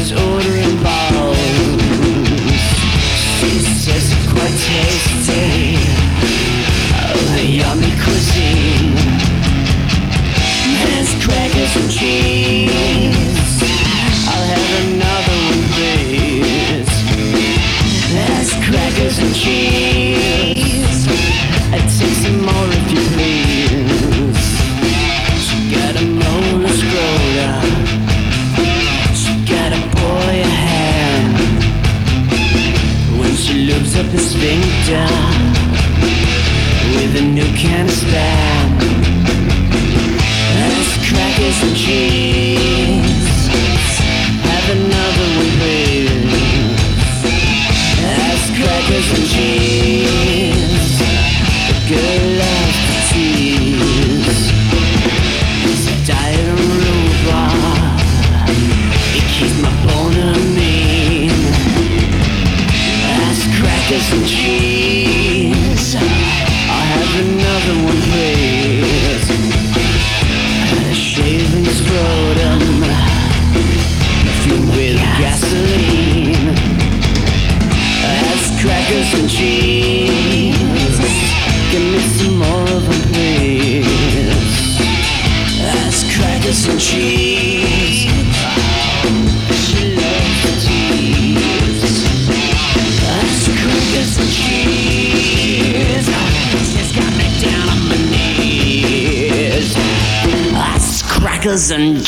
was ordering bowls. She says it's quite tasty, the yummy cuisine. There's crackers and cheese. I'll have another one, please. There's crackers and cheese. I'd take some more if you please. She got a molar scrotum. She got a boy a hand. When she loops up the sphincter with a new kind of spam. There's crackers and cheese. Have another one, please. There's crackers and cheese. The girl loves to tease. It's a diet of rhubarb. It keeps my boner mean. There's crackers and cheese. I'll have another one, please. A shaving scrotum, fueled with gasoline. That's crackers and cheese. Give me some more of them, please. That's crackers and cheese. She loves to tease. That's crackers and cheese. She's got me down on my knees. That's crackers and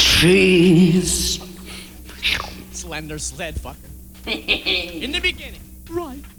cheese. Slender sled fucker. In the beginning. Right.